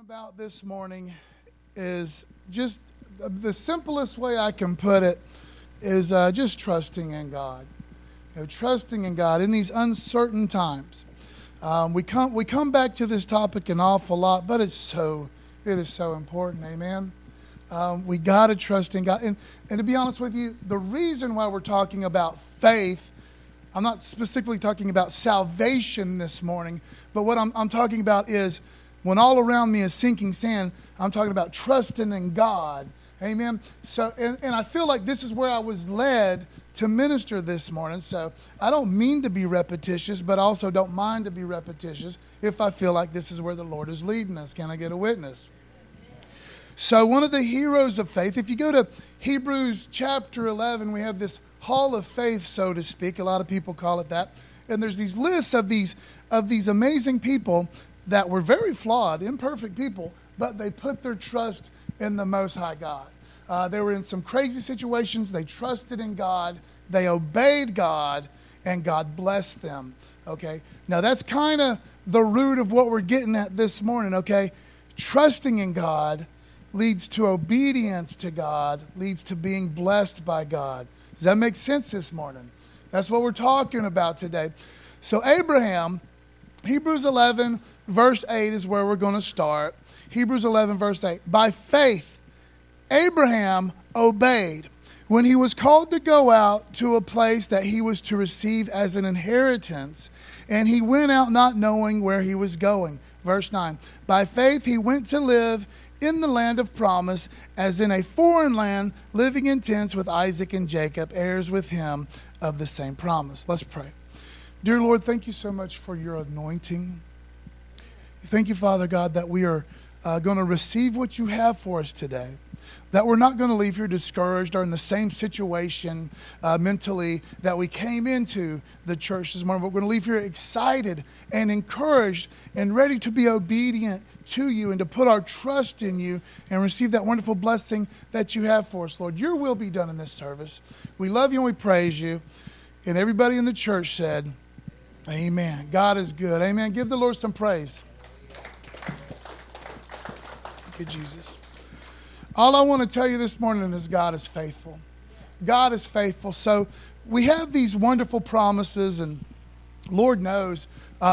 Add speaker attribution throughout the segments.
Speaker 1: about this morning is just the simplest way I can put it is just trusting in God. Trusting in God in these uncertain times. We come back to this topic an awful lot, but it is so important. Amen. We got to trust in God. And to be honest with you, the reason why we're talking about faith, I'm not specifically talking about salvation this morning, but what I'm talking about is when all around me is sinking sand, I'm talking about trusting in God. Amen. So, and I feel like this is where I was led to minister this morning. So I don't mean to be repetitious, but also don't mind to be repetitious if I feel like this is where the Lord is leading us. Can I get a witness? So one of the heroes of faith, if you go to Hebrews chapter 11, we have this hall of faith, so to speak. A lot of people call it that. And there's these lists of these amazing people that were very flawed, imperfect people, but they put their trust in the Most High God. They were in some crazy situations. They trusted in God. They obeyed God, and God blessed them. Okay? Now, that's kind of the root of what we're getting at this morning, okay? Trusting in God leads to obedience to God, leads to being blessed by God. Does that make sense this morning? That's what we're talking about today. So Abraham, Hebrews 11, verse 8 is where we're going to start. Hebrews 11, verse 8. By faith, Abraham obeyed when he was called to go out to a place that he was to receive as an inheritance, and he went out not knowing where he was going. Verse 9. By faith, he went to live in the land of promise, as in a foreign land, living in tents with Isaac and Jacob, heirs with him of the same promise. Let's pray. Dear Lord, thank you so much for your anointing. Thank you, Father God, that we are going to receive what you have for us today. That we're not going to leave here discouraged or in the same situation mentally that we came into the church this morning. But we're going to leave here excited and encouraged and ready to be obedient to you and to put our trust in you and receive that wonderful blessing that you have for us, Lord. Your will be done in this service. We love you and we praise you. And everybody in the church said, amen. God is good. Amen. Give the Lord some praise. Thank you, Jesus. All I want to tell you this morning is God is faithful. God is faithful. So we have these wonderful promises, and Lord knows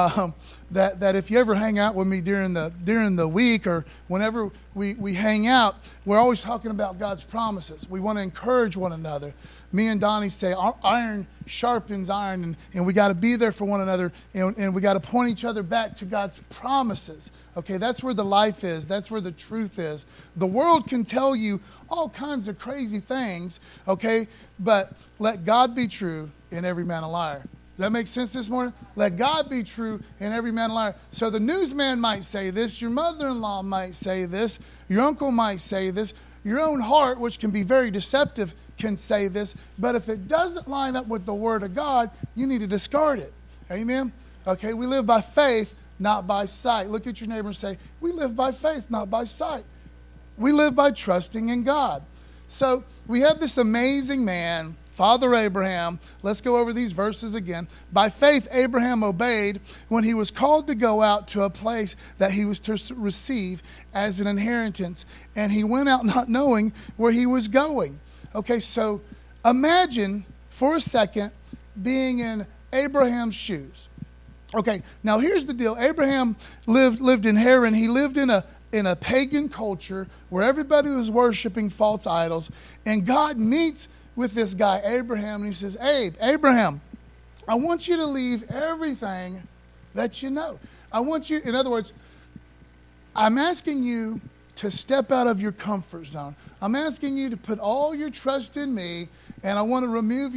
Speaker 1: that if you ever hang out with me during the week or whenever we hang out, we're always talking about God's promises. We want to encourage one another. Me and Donnie say iron sharpens iron, and we got to be there for one another, and we got to point each other back to God's promises. Okay, that's where the life is. That's where the truth is. The world can tell you all kinds of crazy things, okay, but let God be true and every man a liar. Does that make sense this morning? Let God be true and every man a liar. So the newsman might say this, your mother-in-law might say this, your uncle might say this, your own heart, which can be very deceptive, can say this, but if it doesn't line up with the Word of God, you need to discard it. Amen? Okay, we live by faith, not by sight. Look at your neighbor and say, we live by faith, not by sight. We live by trusting in God. So we have this amazing man, Father Abraham. Let's go over these verses again. By faith, Abraham obeyed when he was called to go out to a place that he was to receive as an inheritance. And he went out not knowing where he was going. Okay, so imagine for a second being in Abraham's shoes. Okay, now here's the deal. Abraham lived in Haran. He lived in a pagan culture where everybody was worshiping false idols. And God meets with this guy, Abraham, and he says, Abraham, I want you to leave everything that you know. I want you, in other words, I'm asking you to step out of your comfort zone. I'm asking you to put all your trust in me, and I want to remove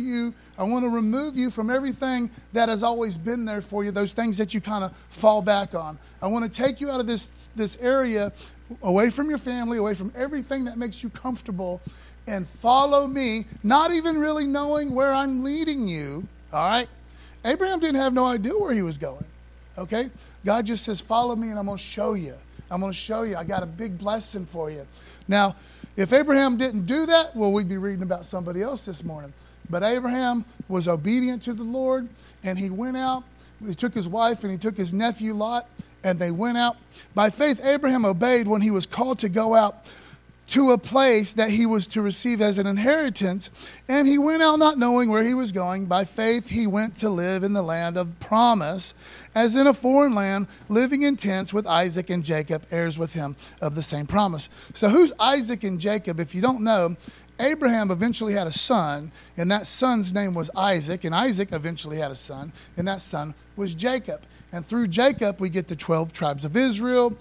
Speaker 1: you from everything that has always been there for you, those things that you kind of fall back on. I want to take you out of this area, away from your family, away from everything that makes you comfortable, and follow me, not even really knowing where I'm leading you, all right? Abraham didn't have no idea where he was going, okay? God just says, follow me and I'm going to show you. I'm going to show you. I got a big blessing for you. Now, if Abraham didn't do that, well, we'd be reading about somebody else this morning. But Abraham was obedient to the Lord, and he went out. He took his wife and he took his nephew Lot, and they went out. By faith, Abraham obeyed when he was called to go out to a place that he was to receive as an inheritance. And he went out not knowing where he was going. By faith, he went to live in the land of promise, as in a foreign land, living in tents with Isaac and Jacob, heirs with him of the same promise. So who's Isaac and Jacob? If you don't know, Abraham eventually had a son, and that son's name was Isaac, and Isaac eventually had a son, and that son was Jacob. And through Jacob, we get the 12 tribes of Israel.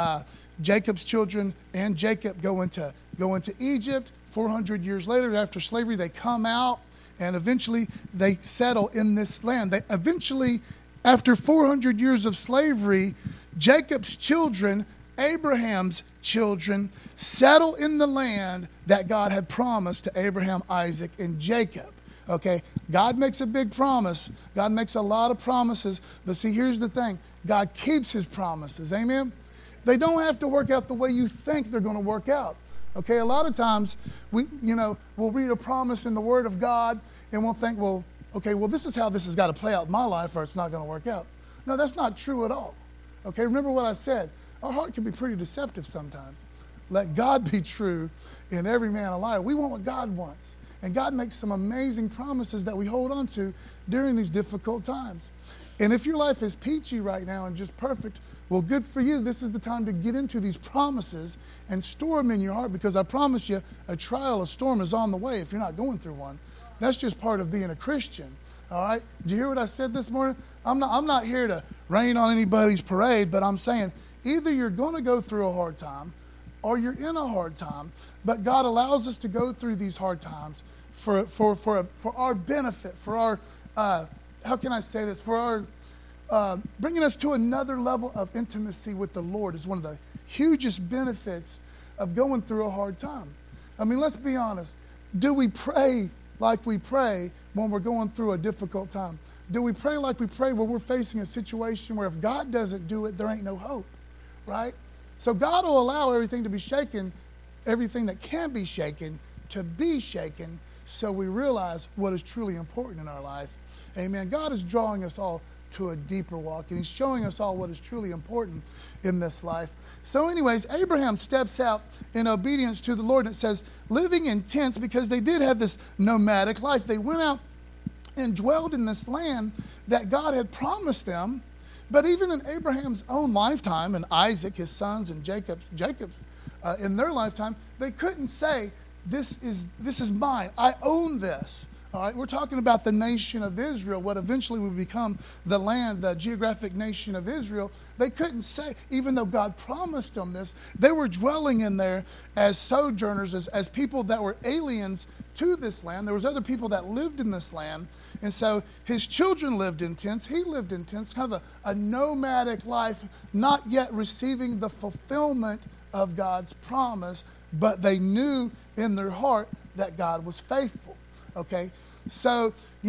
Speaker 1: Jacob's children and Jacob go into Egypt. 400 years later, after slavery, they come out, and eventually they settle in this land. They eventually, after 400 years of slavery, Jacob's children, Abraham's children, settle in the land that God had promised to Abraham, Isaac, and Jacob. Okay, God makes a big promise. God makes a lot of promises. But see, here's the thing. God keeps his promises. Amen? They don't have to work out the way you think they're going to work out. Okay, a lot of times we'll read a promise in the Word of God and we'll think, well, this is how this has got to play out in my life or it's not going to work out. No, that's not true at all. Okay, remember what I said. Our heart can be pretty deceptive sometimes. Let God be true and every man a liar. We want what God wants. And God makes some amazing promises that we hold on to during these difficult times. And if your life is peachy right now and just perfect, well, good for you. This is the time to get into these promises and store them in your heart, because I promise you, a trial, a storm is on the way if you're not going through one. That's just part of being a Christian. All right? Did you hear what I said this morning? I'm not here to rain on anybody's parade, but I'm saying either you're going to go through a hard time or you're in a hard time, but God allows us to go through these hard times for our benefit, for our, how can I say this, for our, bringing us to another level of intimacy with the Lord is one of the hugest benefits of going through a hard time. I mean, let's be honest. Do we pray like we pray when we're going through a difficult time? Do we pray like we pray when we're facing a situation where if God doesn't do it, there ain't no hope, right? So God will allow everything to be shaken, everything that can be shaken, to be shaken, so we realize what is truly important in our life. Amen. God is drawing us all to a deeper walk, and he's showing us all what is truly important in this life. So anyways, Abraham steps out in obedience to the Lord. And it says, living in tents, because they did have this nomadic life. They went out and dwelled in this land that God had promised them. But even in Abraham's own lifetime, and Isaac, his sons, and Jacob's in their lifetime, they couldn't say, this is mine. I own this. All right, we're talking about the nation of Israel, what eventually would become the land, the geographic nation of Israel. They couldn't say, even though God promised them this, they were dwelling in there as sojourners, as people that were aliens to this land. There was other people that lived in this land. And so his children lived in tents. He lived in tents, kind of a nomadic life, not yet receiving the fulfillment of God's promise, but they knew in their heart that God was faithful. Okay, so,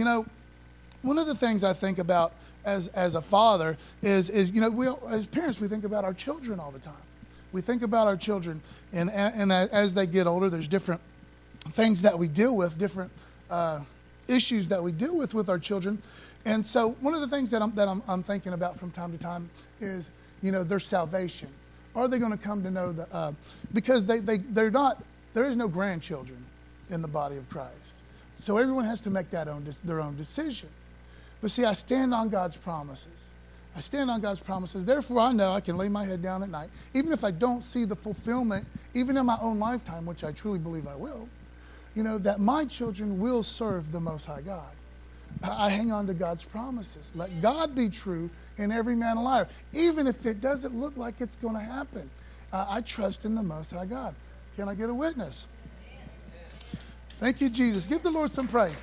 Speaker 1: one of the things I think about as a father is we, as parents, we think about our children all the time. We think about our children, and as they get older, there's different things that we deal with, different issues that we deal with our children. And so one of the things that I'm thinking about from time to time is, their salvation. Are they going to come to know that? Because they're not, there is no grandchildren in the body of Christ. So everyone has to make their own decision. But see, I stand on God's promises. I stand on God's promises. Therefore, I know I can lay my head down at night, even if I don't see the fulfillment, even in my own lifetime, which I truly believe I will, that my children will serve the Most High God. I hang on to God's promises. Let God be true and every man a liar. Even if it doesn't look like it's going to happen, I trust in the Most High God. Can I get a witness? Thank you, Jesus. Give the Lord some praise.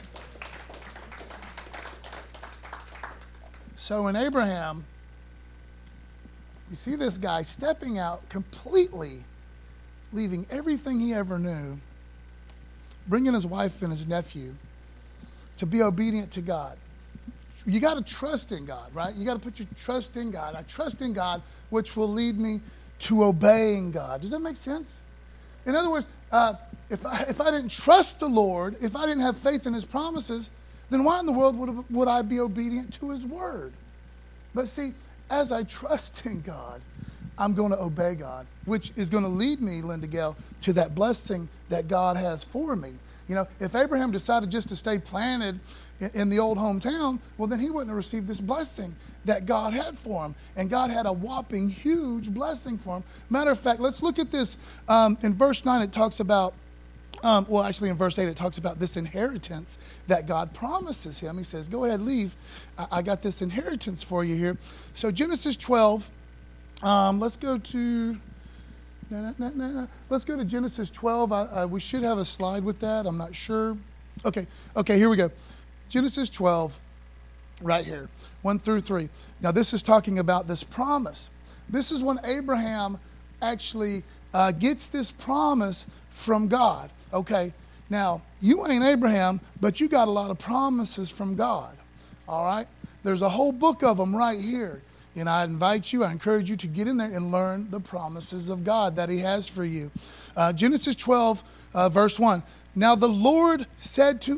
Speaker 1: So in Abraham, you see this guy stepping out completely, leaving everything he ever knew, bringing his wife and his nephew to be obedient to God. You got to trust in God, right? You got to put your trust in God. I trust in God, which will lead me to obeying God. Does that make sense? In other words, if I didn't trust the Lord, if I didn't have faith in his promises, then why in the world would I be obedient to his word? But see, as I trust in God, I'm going to obey God, which is going to lead me, Linda Gale, to that blessing that God has for me. You know, if Abraham decided just to stay planted in the old hometown, well, then he wouldn't have received this blessing that God had for him. And God had a whopping huge blessing for him. Matter of fact, let's look at this. In verse 9, it talks about, actually in verse 8, it talks about this inheritance that God promises him. He says, go ahead, leave. I got this inheritance for you here. So Genesis 12, let's go to... Let's go to Genesis 12. We should have a slide with that. I'm not sure. Okay, here we go. Genesis 12, right here, 1 through 3. Now, this is talking about this promise. This is when Abraham actually gets this promise from God. Okay, now, you ain't Abraham, but you got a lot of promises from God. All right? There's a whole book of them right here. And I encourage you to get in there and learn the promises of God that he has for you. Genesis 12, verse 1. Now the Lord said to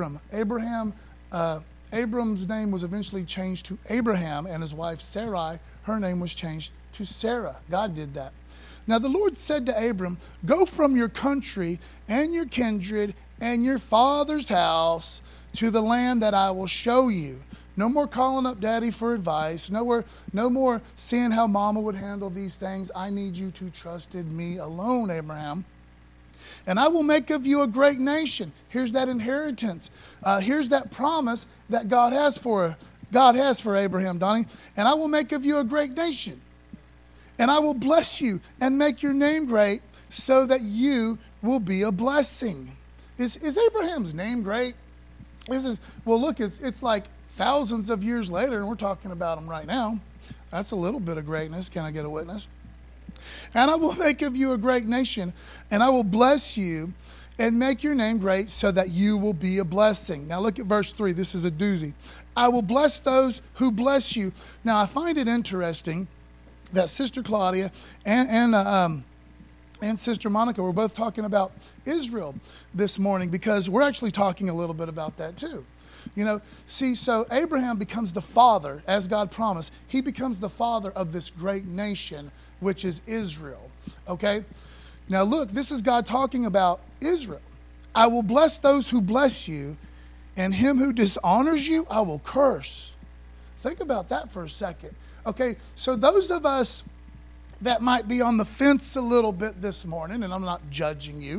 Speaker 1: Abram's name was eventually changed to Abraham, and his wife Sarai, her name was changed to Sarah. God did that. Now the Lord said to Abram, go from your country and your kindred and your father's house to the land that I will show you. No more calling up daddy for advice. No more seeing how mama would handle these things. I need you to trust in me alone, Abraham. And I will make of you a great nation. Here's that inheritance. Here's that promise that God has for Abraham, Donnie. And I will make of you a great nation. And I will bless you and make your name great so that you will be a blessing. Is Abraham's name great? Look, it's like thousands of years later, and we're talking about him right now. That's a little bit of greatness. Can I get a witness? And I will make of you a great nation, and I will bless you and make your name great so that you will be a blessing. Now look at verse 3. This is a doozy. I will bless those who bless you. Now I find it interesting that Sister Claudia and Sister Monica were both talking about Israel this morning, because we're actually talking a little bit about that too. You know, so Abraham becomes the father, as God promised. He becomes the father of this great nation, which is Israel. Okay? Now look, this is God talking about Israel. I will bless those who bless you, and him who dishonors you, I will curse. Think about that for a second. Okay, so those of us that might be on the fence a little bit this morning, and I'm not judging you.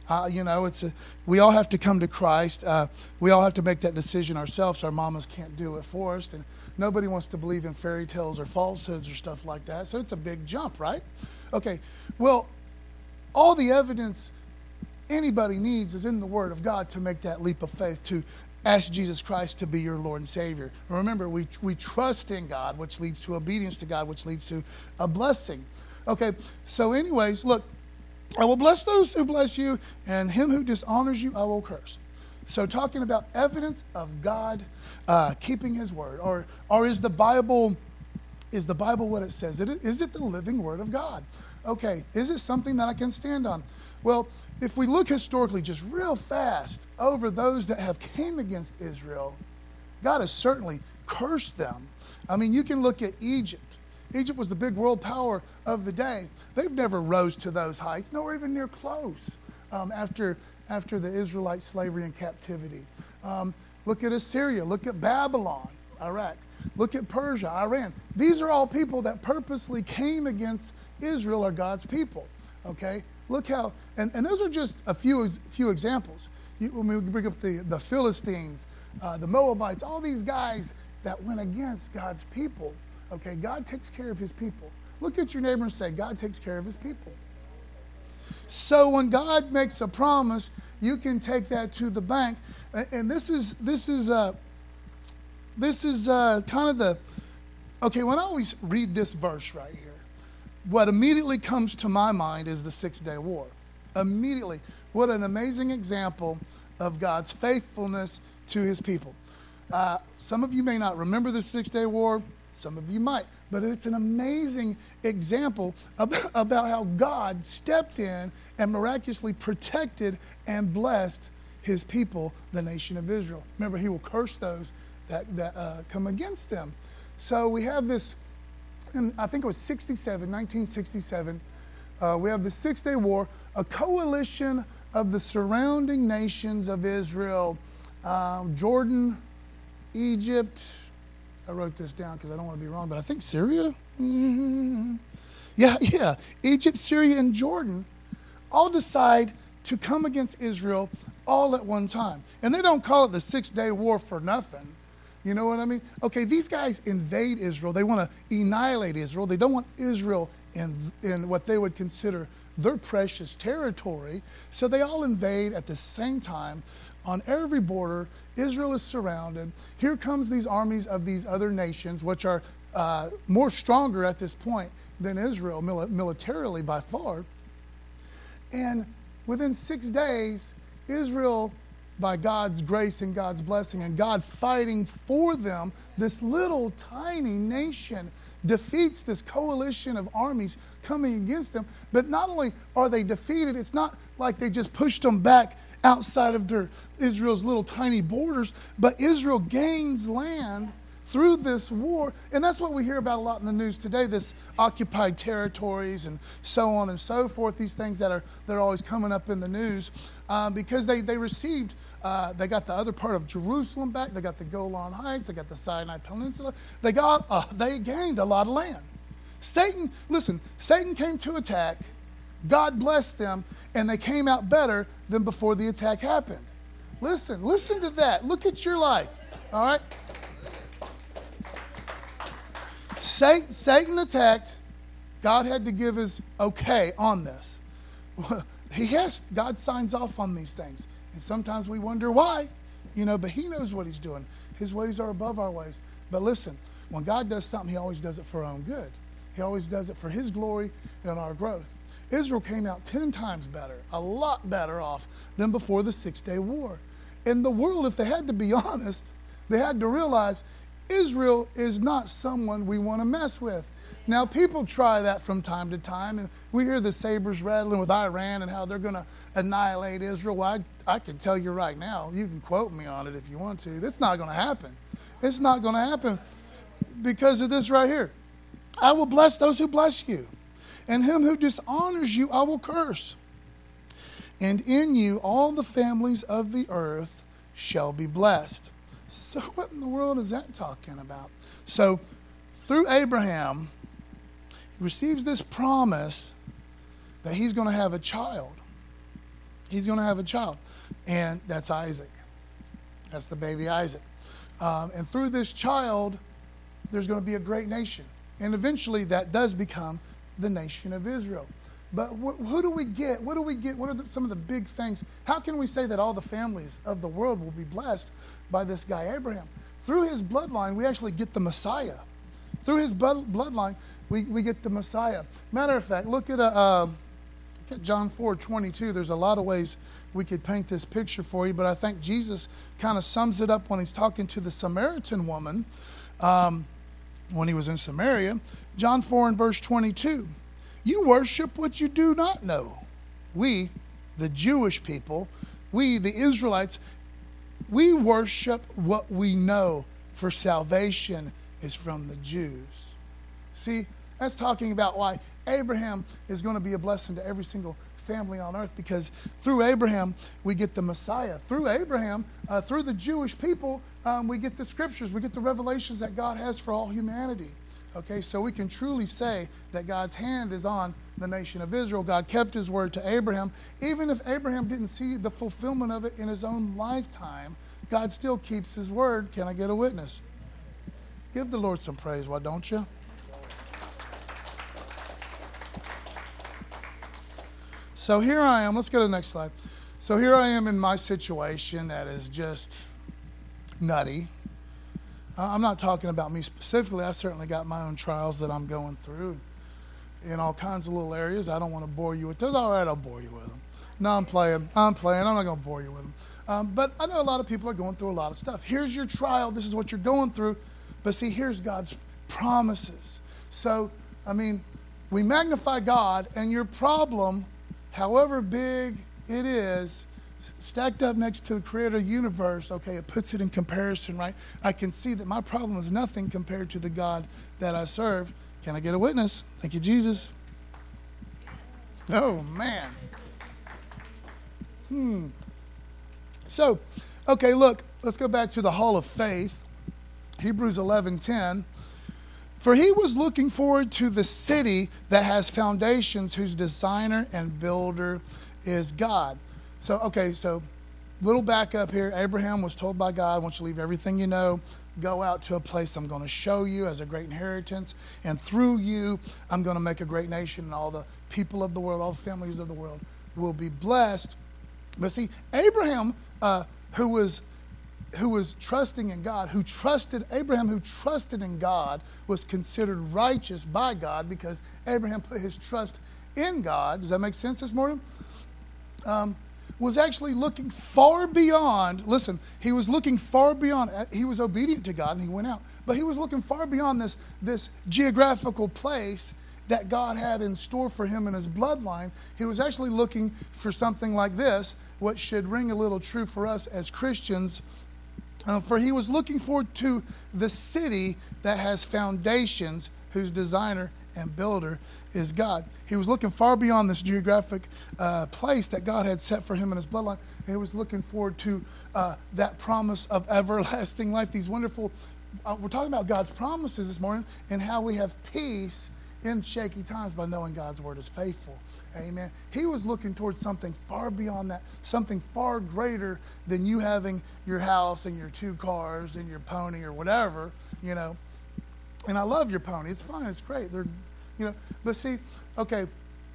Speaker 1: We all have to come to Christ. We all have to make that decision ourselves. Our mamas can't do it for us, and nobody wants to believe in fairy tales or falsehoods or stuff like that. So it's a big jump, right? Okay, well, all the evidence anybody needs is in the Word of God to make that leap of faith, to ask Jesus Christ to be your Lord and Savior. And remember, we trust in God, which leads to obedience to God, which leads to a blessing. Okay, so anyways, look, I will bless those who bless you, and him who dishonors you, I will curse. So talking about evidence of God keeping his word, or is the Bible what it says? Is it the living word of God? Okay, is it something that I can stand on? Well, if we look historically just real fast over those that have came against Israel, God has certainly cursed them. I mean, you can look at Egypt. Egypt was the big world power of the day. They've never rose to those heights, nowhere even near close after the Israelite slavery and captivity. Look at Assyria. Look at Babylon, Iraq. Look at Persia, Iran. These are all people that purposely came against Israel, or God's people. Okay? Look how, and those are just a few examples. When we bring up the Philistines, the Moabites, all these guys that went against God's people. Okay, God takes care of his people. Look at your neighbor and say, God takes care of his people. So when God makes a promise, you can take that to the bank. And this is kind of the, okay, when I always read this verse right here, what immediately comes to my mind is the 6-day war. Immediately. What an amazing example of God's faithfulness to his people. Some of you may not remember the 6-day war. Some of you might, but it's an amazing example about how God stepped in and miraculously protected and blessed his people, the nation of Israel. Remember, he will curse those that come against them. So we have this I think it was 1967, we have the Six-Day War, a coalition of the surrounding nations of Israel, Jordan, Egypt. I wrote this down because I don't want to be wrong, but I think Syria? Mm-hmm. Yeah. Egypt, Syria, and Jordan all decide to come against Israel all at one time. And they don't call it the Six-Day War for nothing. You know what I mean? Okay, these guys invade Israel. They want to annihilate Israel. They don't want Israel in what they would consider their precious territory. So they all invade at the same time. On every border, Israel is surrounded. Here comes these armies of these other nations, which are more stronger at this point than Israel militarily by far. And within 6 days, Israel, by God's grace and God's blessing and God fighting for them, this little tiny nation defeats this coalition of armies coming against them. But not only are they defeated, it's not like they just pushed them back outside of Israel's little tiny borders, but Israel gains land through this war. And that's what we hear about a lot in the news today, this occupied territories and so on and so forth, these things that are always coming up in the news, because they received, they got the other part of Jerusalem back, they got the Golan Heights, they got the Sinai Peninsula, they gained a lot of land. Satan came to attack, God blessed them, and they came out better than before the attack happened. Listen to that. Look at your life, all right? Satan attacked. God had to give his okay on this. God signs off on these things. And sometimes we wonder why, but he knows what he's doing. His ways are above our ways. But listen, when God does something, he always does it for our own good. He always does it for his glory and our growth. Israel came out 10 times better, a lot better off than before the Six-Day War. In the world, if they had to be honest, they had to realize Israel is not someone we want to mess with. Now, people try that from time to time, and we hear the sabers rattling with Iran and how they're going to annihilate Israel. Well, I can tell you right now, you can quote me on it if you want to. That's not going to happen. It's not going to happen because of this right here. I will bless those who bless you, and him who dishonors you I will curse. And in you all the families of the earth shall be blessed. So what in the world is that talking about? So through Abraham, he receives this promise that he's going to have a child. He's going to have a child. And that's Isaac. That's the baby Isaac. And through this child, there's going to be a great nation. And eventually that does become the nation of Israel. But who do we get? What do we get? What are some of the big things? How can we say that all the families of the world will be blessed by this guy Abraham? Through his bloodline, we actually get the Messiah. Through his bloodline, we get the Messiah. Matter of fact, look at John 4:22. There's a lot of ways we could paint this picture for you, but I think Jesus kind of sums it up when he's talking to the Samaritan woman when he was in Samaria. John 4 and verse 22. You worship what you do not know. We, the Jewish people, we, the Israelites, we worship what we know, for salvation is from the Jews. See, that's talking about why Abraham is going to be a blessing to every single family on earth, because through Abraham, we get the Messiah. Through Abraham, through the Jewish people, we get the scriptures, we get the revelations that God has for all humanity. Okay, so we can truly say that God's hand is on the nation of Israel. God kept his word to Abraham. Even if Abraham didn't see the fulfillment of it in his own lifetime, God still keeps his word. Can I get a witness? Give the Lord some praise, why don't you? So here I am. Let's go to the next slide. So here I am in my situation that is just nutty. I'm not talking about me specifically. I certainly got my own trials that I'm going through in all kinds of little areas. I don't want to bore you with those. All right, I'll bore you with them. No, I'm playing. I'm not going to bore you with them. But I know a lot of people are going through a lot of stuff. Here's your trial. This is what you're going through. But see, here's God's promises. So, we magnify God, and your problem, however big it is, stacked up next to the creator of the universe, okay, it puts it in comparison, right? I can see that my problem is nothing compared to the God that I serve. Can I get a witness? Thank you, Jesus. Oh, man. So, okay, look, let's go back to the hall of faith. Hebrews 11:10. For he was looking forward to the city that has foundations, whose designer and builder is God. So, okay, so little back up here. Abraham was told by God, I want you to leave everything you know, go out to a place I'm going to show you as a great inheritance, and through you, I'm going to make a great nation, and all the people of the world, all the families of the world will be blessed. But see, Abraham, who was trusting in God, who trusted in God, was considered righteous by God because Abraham put his trust in God. Does that make sense this morning? Was actually looking far beyond, listen, he was looking far beyond, he was obedient to God and he went out, but he was looking far beyond this geographical place that God had in store for him in his bloodline. He was actually looking for something like this, what should ring a little true for us as Christians. For he was looking forward to the city that has foundations, whose designer and builder is God. He was looking far beyond this geographic place that God had set for him in his bloodline. He was looking forward to that promise of everlasting life. These wonderful, we're talking about God's promises this morning and how we have peace in shaky times by knowing God's word is faithful. Amen. He was looking towards something far beyond that, something far greater than you having your house and your 2 cars and your pony or whatever, you know. And I love your pony. It's fine. It's great. They're, you know. But see, okay,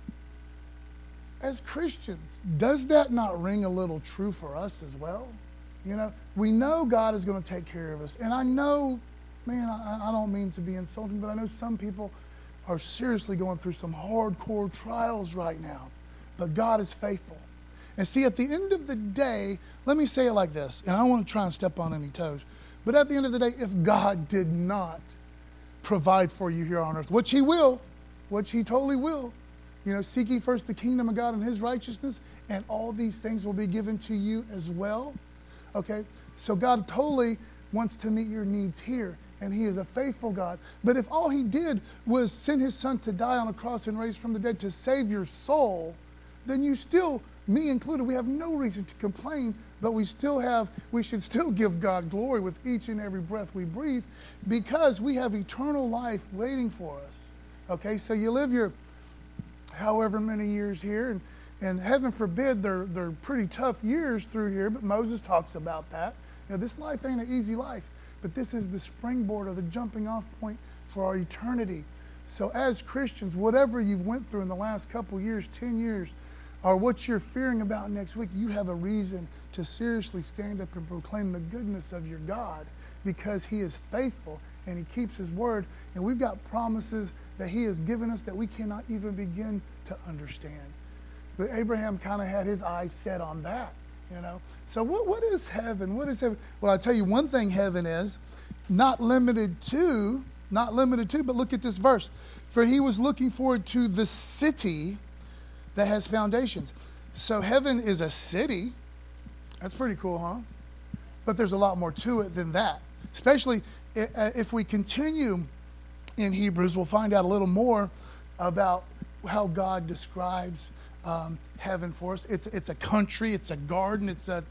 Speaker 1: as Christians, does that not ring a little true for us as well? You know, we know God is going to take care of us. And I know, man, I don't mean to be insulting, but I know some people are seriously going through some hardcore trials right now. But God is faithful. And see, at the end of the day, let me say it like this, and I don't want to try and step on any toes, but at the end of the day, if God did not provide for you here on earth, which he will, which he totally will, you know, seek ye first the kingdom of God and his righteousness, and all these things will be given to you as well. Okay? So God totally wants to meet your needs here. And he is a faithful God. But if all he did was send his son to die on a cross and raise from the dead to save your soul, then you still, me included, we have no reason to complain, but we should still give God glory with each and every breath we breathe because we have eternal life waiting for us. Okay, so you live your however many years here, and heaven forbid they're pretty tough years through here, but Moses talks about that. You know, this life ain't an easy life. But this is the springboard or the jumping off point for our eternity. So as Christians, whatever you've went through in the last couple years, 10 years, or what you're fearing about next week, you have a reason to seriously stand up and proclaim the goodness of your God because he is faithful and he keeps his word. And we've got promises that he has given us that we cannot even begin to understand. But Abraham kind of had his eyes set on that, you know. So what is heaven? What is heaven? Well, I'll tell you one thing heaven is, not limited to, but look at this verse. For he was looking forward to the city that has foundations. So heaven is a city. That's pretty cool, huh? But there's a lot more to it than that. Especially if we continue in Hebrews, we'll find out a little more about how God describes heaven for us. It's a country, it's a garden, it's a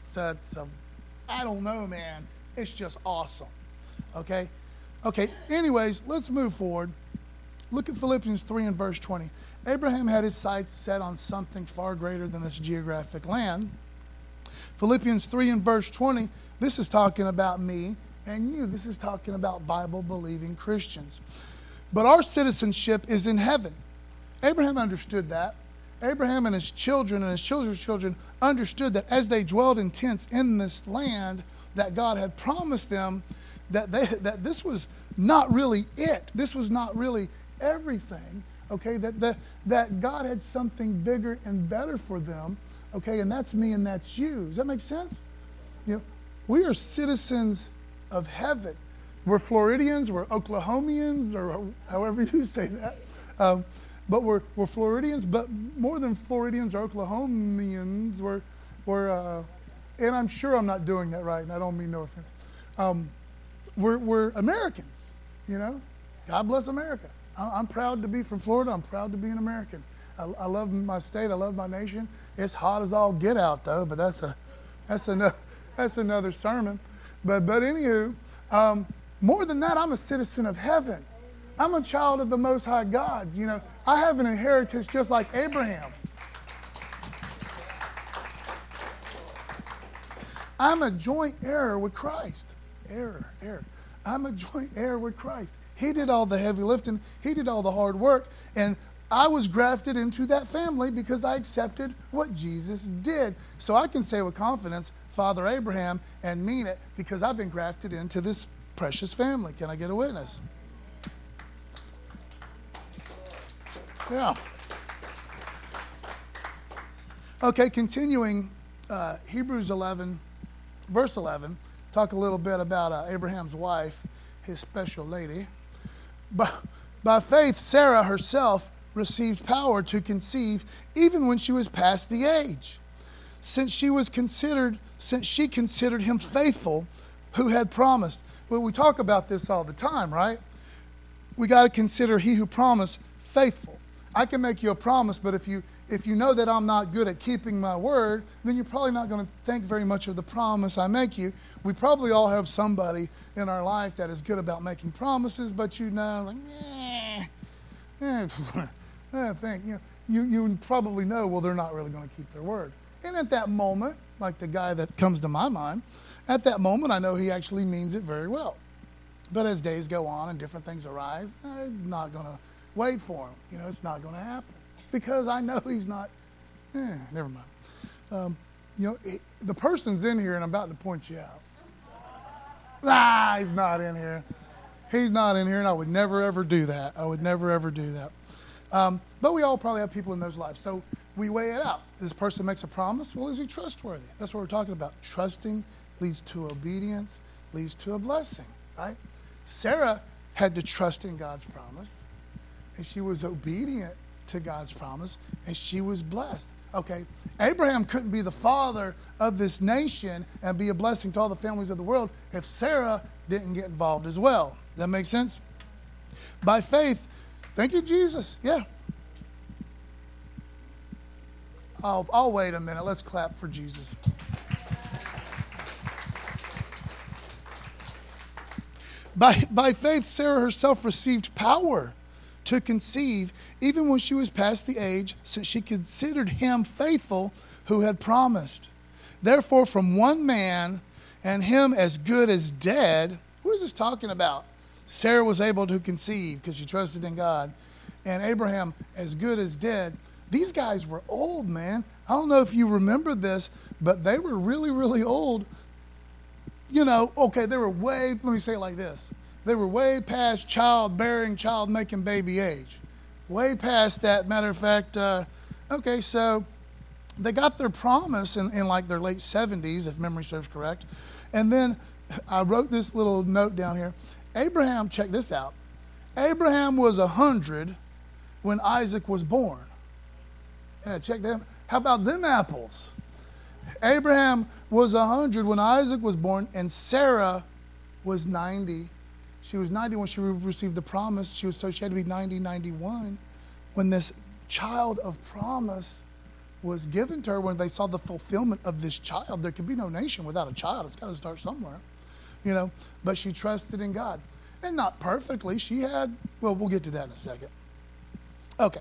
Speaker 1: I don't know, man. It's just awesome. Okay, anyways, let's move forward. Look at Philippians 3 and verse 20. Abraham had his sights set on something far greater than this geographic land. Philippians 3 and verse 20, this is talking about me and you. This is talking about Bible-believing Christians. But our citizenship is in heaven. Abraham understood that. Abraham and his children and his children's children understood that as they dwelled in tents in this land that God had promised them, that this was not really it. This was not really everything, okay? That God had something bigger and better for them, okay? And that's me and that's you. Does that make sense? You know, we are citizens of heaven. We're Floridians, we're Oklahomians, or however you say that. But we're Floridians, but more than Floridians or Oklahomians, we're and I'm sure I'm not doing that right, and I don't mean no offense. We're Americans, you know. God bless America. I'm proud to be from Florida. I'm proud to be an American. I love my state. I love my nation. It's hot as all get out, though, but that's another sermon. But anywho, more than that, I'm a citizen of heaven. I'm a child of the Most High Gods. I have an inheritance just like Abraham. I'm a joint heir with Christ. Heir. I'm a joint heir with Christ. He did all the heavy lifting. He did all the hard work. And I was grafted into that family because I accepted what Jesus did. So I can say with confidence, Father Abraham, and mean it because I've been grafted into this precious family. Can I get a witness? Yeah. Okay, continuing Hebrews 11, verse 11. Talk a little bit about Abraham's wife, his special lady. By faith, Sarah herself received power to conceive even when she was past the age, since she considered him faithful who had promised. Well, we talk about this all the time, right? We got to consider he who promised faithful. I can make you a promise, but if you know that I'm not good at keeping my word, then you're probably not going to think very much of the promise I make you. We probably all have somebody in our life that is good about making promises, but I think you probably know, well, they're not really going to keep their word. And at that moment, like the guy that comes to my mind, at that moment I know he actually means it very well. But as days go on and different things arise, I'm not going to wait for him. It's not going to happen because I know he's not. Never mind. The person's in here and I'm about to point you out. He's not in here. He's not in here, and I would never, ever do that. But we all probably have people in those lives. So we weigh it out. This person makes a promise. Well, is he trustworthy? That's what we're talking about. Trusting leads to obedience, leads to a blessing, right? Sarah had to trust in God's promise, and she was obedient to God's promise, and she was blessed. Okay, Abraham couldn't be the father of this nation and be a blessing to all the families of the world if Sarah didn't get involved as well. Does that make sense? By faith, thank you, Jesus. Yeah. I'll wait a minute. Let's clap for Jesus. By faith, Sarah herself received power to conceive, even when she was past the age, since she considered him faithful who had promised. Therefore, from one man, and him as good as dead, what is this talking about? Sarah was able to conceive because she trusted in God. And Abraham, as good as dead. These guys were old, man. I don't know if you remember this, but they were really, really old. They were let me say it like this. They were way past childbearing, child-making baby age. Way past that. Matter of fact, so they got their promise in like their late 70s, if memory serves correct. And then I wrote this little note down here. Abraham, check this out. Abraham was 100 when Isaac was born. Yeah, check them. How about them apples? Abraham was 100 when Isaac was born, and Sarah was 90. She was 90 when she received the promise. She had to be 90, 91 when this child of promise was given to her. When they saw the fulfillment of this child, there could be no nation without a child. It's got to start somewhere, But she trusted in God, and not perfectly. She had. Well, we'll get to that in a second. Okay.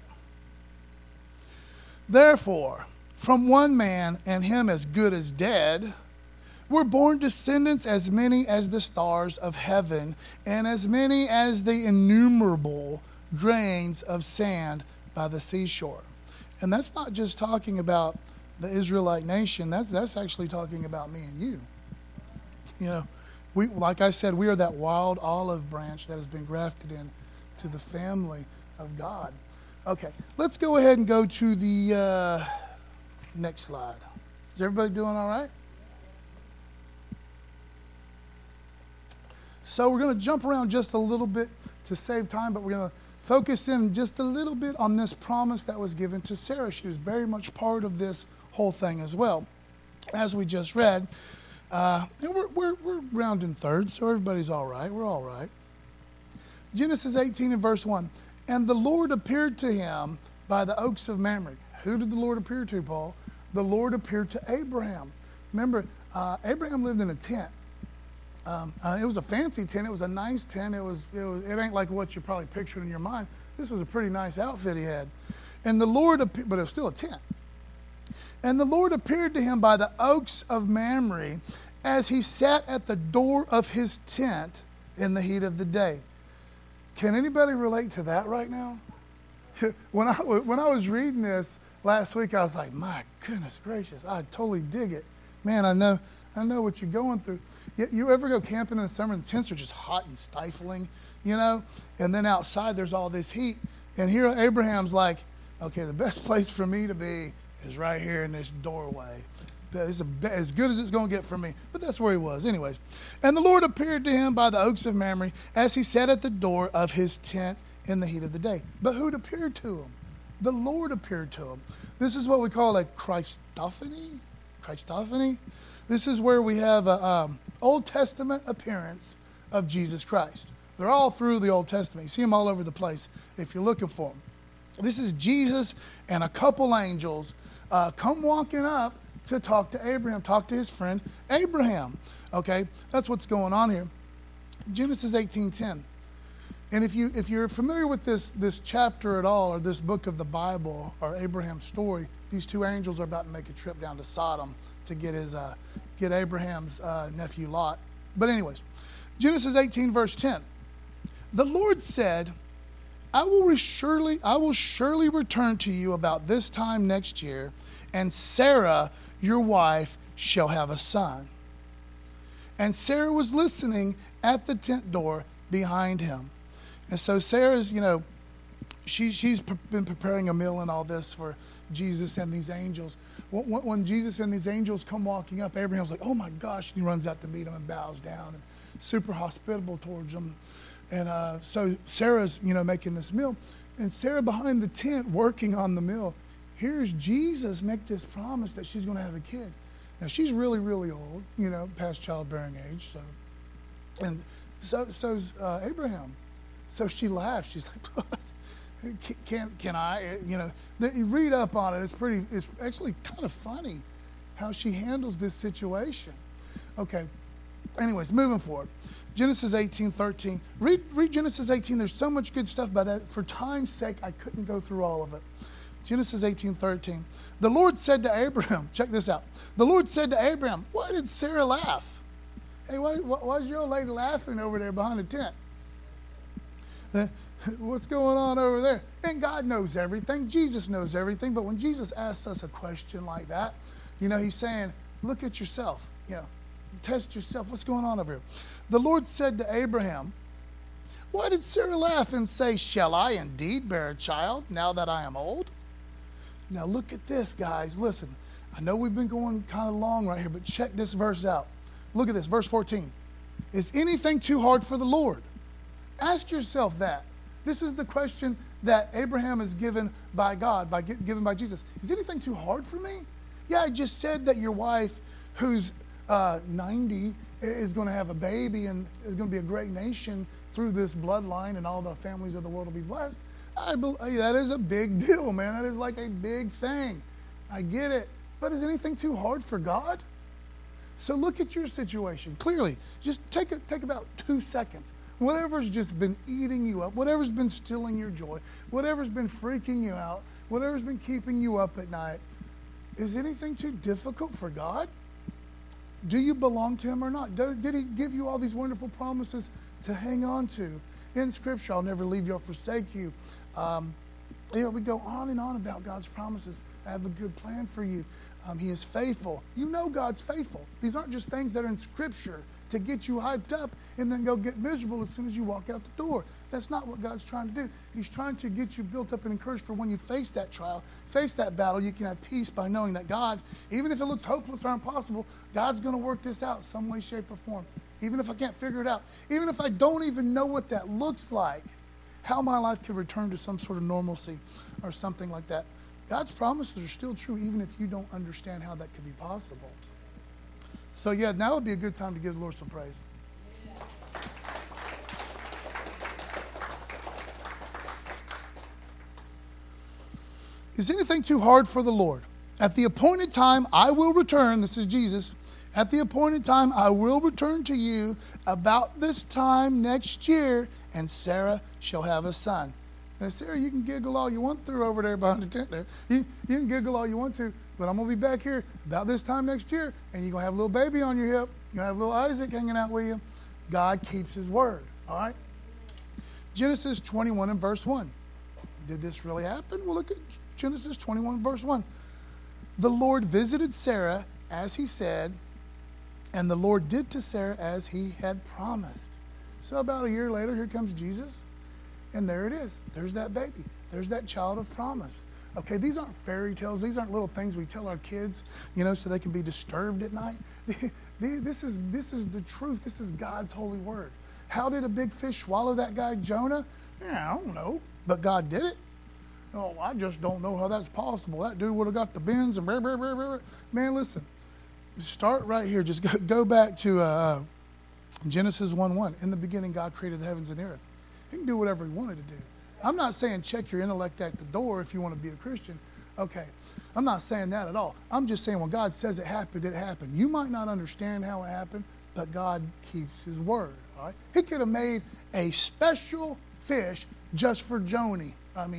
Speaker 1: Therefore, from one man, and him as good as dead, were born descendants as many as the stars of heaven, and as many as the innumerable grains of sand by the seashore. And that's not just talking about the Israelite nation. That's actually talking about me and you. We, like I said, we are that wild olive branch that has been grafted in to the family of God. Okay, let's go ahead and go to the next slide. Is everybody doing all right? So we're going to jump around just a little bit to save time, but we're going to focus in just a little bit on this promise that was given to Sarah. She was very much part of this whole thing as well. As we just read, and we're rounding thirds, so everybody's all right. We're all right. Genesis 18 and verse 1. And the Lord appeared to him by the oaks of Mamre. Who did the Lord appear to, Paul? The Lord appeared to Abraham. Remember, Abraham lived in a tent. It was a fancy tent. It was a nice tent. It ain't like what you probably pictured in your mind. This was a pretty nice outfit he had. And the Lord, but it was still a tent. And the Lord appeared to him by the oaks of Mamre as he sat at the door of his tent in the heat of the day. Can anybody relate to that right now? When I was reading this last week, I was like, my goodness gracious, I totally dig it. Man, I know what you're going through. You ever go camping in the summer and the tents are just hot and stifling, you know? And then outside there's all this heat. And here Abraham's like, okay, the best place for me to be is right here in this doorway. It's as good as it's going to get for me. But that's where he was. Anyways. And the Lord appeared to him by the oaks of Mamre as he sat at the door of his tent in the heat of the day. But who'd appeared to him? The Lord appeared to him. This is what we call a Christophany. Christophany. This is where we have an Old Testament appearance of Jesus Christ. They're all through the Old Testament. You see them all over the place if you're looking for them. This is Jesus and a couple angels come walking up to talk to Abraham, talk to his friend Abraham. Okay, that's what's going on here. Genesis 18:10. And if you're familiar with this chapter at all, or this book of the Bible, or Abraham's story, these two angels are about to make a trip down to Sodom to get Abraham's nephew Lot. But anyways, Genesis 18 verse 10. The Lord said, I will surely return to you about this time next year, and Sarah, your wife, shall have a son. And Sarah was listening at the tent door behind him. And so Sarah's, she's been preparing a meal and all this for Jesus and these angels. When Jesus and these angels come walking up, Abraham's like, oh my gosh, and he runs out to meet them and bows down and super hospitable towards them. And so Sarah's, making this meal. And Sarah behind the tent working on the meal hears Jesus make this promise that she's going to have a kid. Now, she's really, really old, past childbearing age. And so's Abraham. So she laughs. She's like, can I? You read up on it. It's actually kind of funny how she handles this situation. Okay. Anyways, moving forward. Genesis 18:13. Read Genesis 18. There's so much good stuff about that. For time's sake, I couldn't go through all of it. Genesis 18:13. The Lord said to Abraham, check this out. The Lord said to Abraham, why did Sarah laugh? Hey, why's your old lady laughing over there behind the tent? What's going on over there? And God knows everything. Jesus knows everything. But when Jesus asks us a question like that, he's saying, look at yourself. Test yourself. What's going on over here? The Lord said to Abraham, why did Sarah laugh and say, shall I indeed bear a child now that I am old? Now look at this, guys. Listen, I know we've been going kind of long right here, but check this verse out. Look at this, verse 14. Is anything too hard for the Lord? Ask yourself that. This is the question that Abraham is given by God, given by Jesus. Is anything too hard for me? Yeah, I just said that your wife, who's 90, is going to have a baby and is going to be a great nation through this bloodline, and all the families of the world will be blessed. That is a big deal, man. That is like a big thing. I get it. But is anything too hard for God? So look at your situation. Clearly, just take about 2 seconds. Whatever's just been eating you up, whatever's been stealing your joy, whatever's been freaking you out, whatever's been keeping you up at night, is anything too difficult for God? Do you belong to him or not? Did he give you all these wonderful promises to hang on to? In Scripture, I'll never leave you or forsake you. We go on and on about God's promises. I have a good plan for you. He is faithful. You know God's faithful. These aren't just things that are in Scripture to get you hyped up and then go get miserable as soon as you walk out the door. That's not what God's trying to do. He's trying to get you built up and encouraged for when you face that trial, face that battle, you can have peace by knowing that God, even if it looks hopeless or impossible, God's going to work this out some way, shape, or form. Even if I can't figure it out, even if I don't even know what that looks like, how my life could return to some sort of normalcy or something like that. God's promises are still true even if you don't understand how that could be possible. So yeah, now would be a good time to give the Lord some praise. Is anything too hard for the Lord? At the appointed time, I will return. This is Jesus. At the appointed time, I will return to you about this time next year, and Sarah shall have a son. Now, Sarah, you can giggle all you want through over there behind the tent there. You can giggle all you want to, but I'm going to be back here about this time next year, and you're going to have a little baby on your hip. You're going to have little Isaac hanging out with you. God keeps his word, all right? Genesis 21 and verse 1. Did this really happen? Well, look at Genesis 21 verse 1. The Lord visited Sarah as he said, and the Lord did to Sarah as he had promised. So about a year later, here comes Jesus, and there it is. There's that baby. There's that child of promise. Okay, these aren't fairy tales. These aren't little things we tell our kids, so they can be disturbed at night. This is the truth. This is God's holy word. How did a big fish swallow that guy Jonah? Yeah, I don't know, but God did it. Oh, I just don't know how that's possible. That dude would have got the bends and man, listen. Start right here. Just go back to Genesis 1:1. In the beginning, God created the heavens and the earth. He can do whatever he wanted to do. I'm not saying check your intellect at the door if you want to be a Christian. Okay, I'm not saying that at all. I'm just saying when God says it happened, it happened. You might not understand how it happened, but God keeps his word. All right? He could have made a special fish just for Jonah.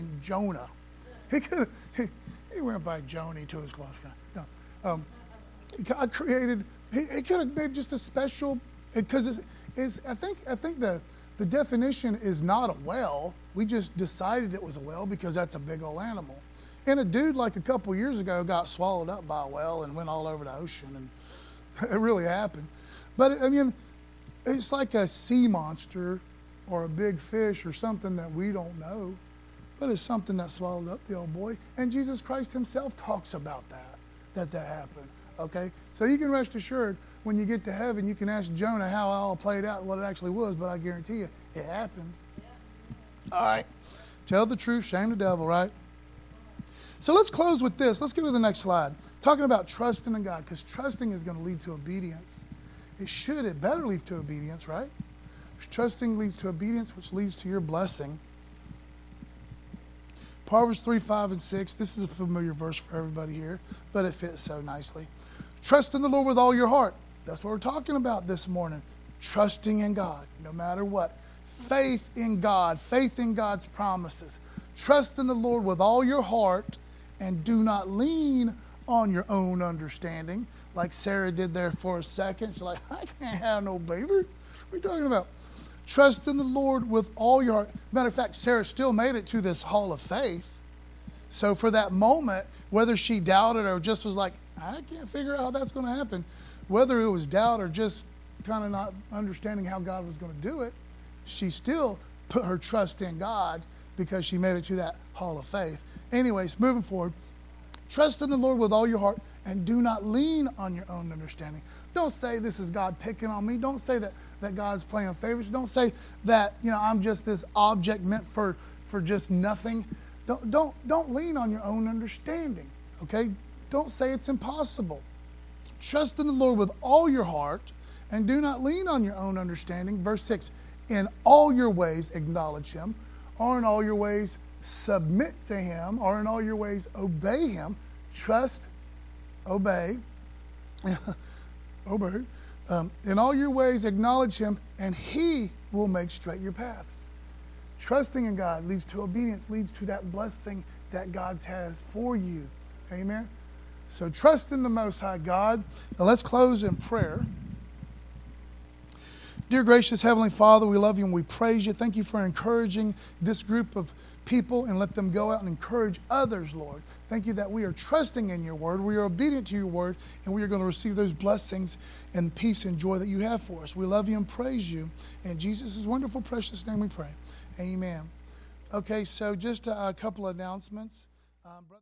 Speaker 1: He went by Joni to his close friend. No. God created, he could have made just a special, because I think the definition is not a whale. We just decided it was a whale because that's a big old animal. And a dude like a couple years ago got swallowed up by a whale and went all over the ocean, and it really happened. But it's like a sea monster or a big fish or something that we don't know, but it's something that swallowed up the old boy. And Jesus Christ himself talks about that happened. Okay, so you can rest assured when you get to heaven, you can ask Jonah how it all played out, what it actually was, but I guarantee you, it happened. All right, tell the truth, shame the devil, right? So let's close with this. Let's go to the next slide. Talking about trusting in God, because trusting is going to lead to obedience. It better lead to obedience, right? Trusting leads to obedience, which leads to your blessing. Proverbs 3, 5, and 6. This is a familiar verse for everybody here, but it fits so nicely. Trust in the Lord with all your heart. That's what we're talking about this morning. Trusting in God, no matter what. Faith in God, faith in God's promises. Trust in the Lord with all your heart and do not lean on your own understanding, like Sarah did there for a second. She's like, I can't have no baby. What are you talking about? Trust in the Lord with all your heart. Matter of fact, Sarah still made it to this hall of faith. So for that moment, whether she doubted or just was like, I can't figure out how that's going to happen, whether it was doubt or just kind of not understanding how God was going to do it, she still put her trust in God because she made it to that hall of faith. Anyways, moving forward, trust in the Lord with all your heart and do not lean on your own understanding. Don't say this is God picking on me. Don't say that God's playing favorites. Don't say that, I'm just this object meant for just nothing. Don't lean on your own understanding, okay? Don't say it's impossible. Trust in the Lord with all your heart and do not lean on your own understanding. Verse 6, in all your ways acknowledge him, or in all your ways submit to him, or in all your ways obey him. Trust, obey, obey. In all your ways acknowledge him, and he will make straight your paths. Trusting in God leads to obedience, leads to that blessing that God has for you. Amen? So trust in the Most High God. Now let's close in prayer. Dear gracious Heavenly Father, we love you and we praise you. Thank you for encouraging this group of people and let them go out and encourage others, Lord. Thank you that we are trusting in your word, we are obedient to your word, and we are going to receive those blessings and peace and joy that you have for us. We love you and praise you. In Jesus' wonderful, precious name we pray. Amen. Okay, so just a couple of announcements.